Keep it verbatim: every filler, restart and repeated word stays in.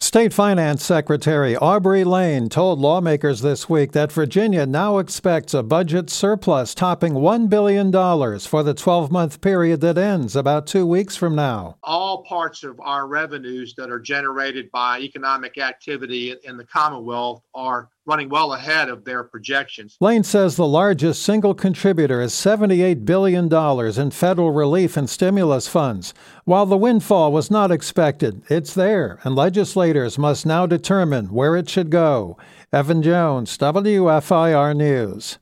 State Finance Secretary Aubrey Lane told lawmakers this week that Virginia now expects a budget surplus topping one billion dollars for the twelve-month period that ends about two weeks from now. All parts of our revenues that are generated by economic activity in the Commonwealth are running well ahead of their projections. Lane says the largest single contributor is seventy-eight billion dollars in federal relief and stimulus funds. While the windfall was not expected, it's there, and legislators must now determine where it should go. Evan Jones, W F I R News.